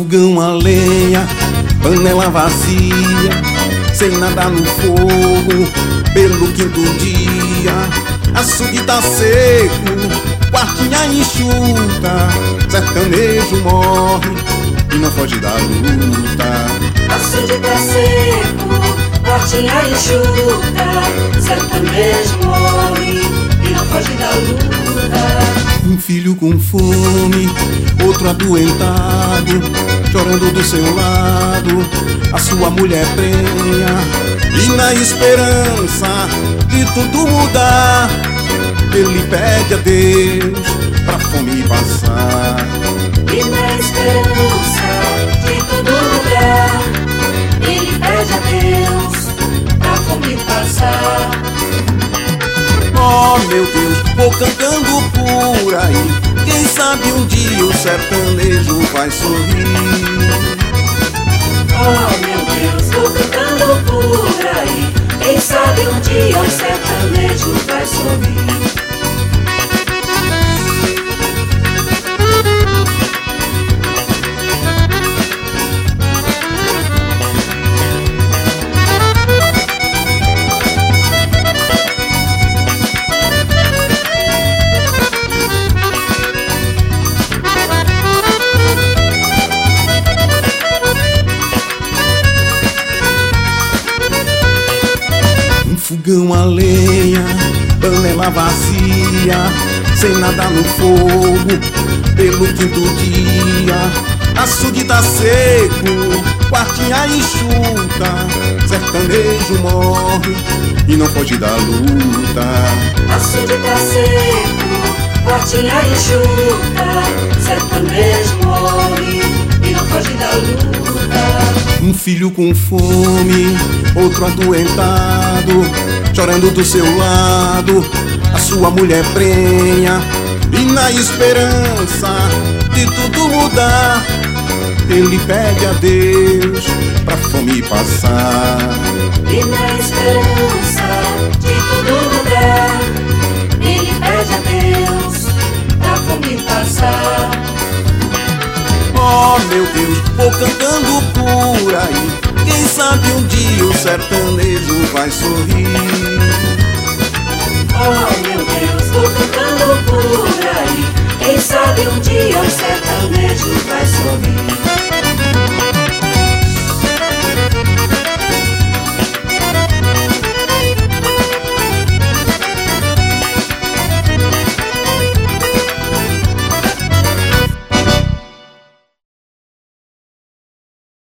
fogão a lenha, panela vazia, sem nada no fogo, pelo quinto dia. Açougue tá seco, quartinha enxuta, sertanejo morre e não foge da luta. Açougue tá seco, quartinha enxuta, sertanejo morre e não foge da luta. Um filho com fome, outro adoentado, chorando do seu lado, a sua mulher prenha. E na esperança de tudo mudar, ele pede a Deus pra fome passar. E na esperança de tudo mudar, ele pede a Deus pra fome passar. Oh meu Deus, vou cantando por aí, quem sabe um dia o sertanejo vai sorrir. Oh meu Deus, vou cantando por aí, quem sabe um dia o sertanejo vai sorrir. Fogão a lenha, panela vazia, sem nada no fogo, pelo quinto dia. Açougue tá seco, quartinha enxuta, sertanejo morre e não foge da luta. Açougue tá seco, quartinha enxuta, sertanejo morre e não foge da luta. Um filho com fome, outro adoentado, chorando do seu lado, a sua mulher prenha. E na esperança de tudo mudar, ele pede a Deus pra fome passar. E na esperança de tudo mudar, ele pede a Deus pra fome passar. Oh meu Deus, vou cantando por aí, quem sabe um dia o sertanejo vai sorrir. Oh meu Deus, vou cantando por aí, quem sabe um dia o sertanejo vai sorrir.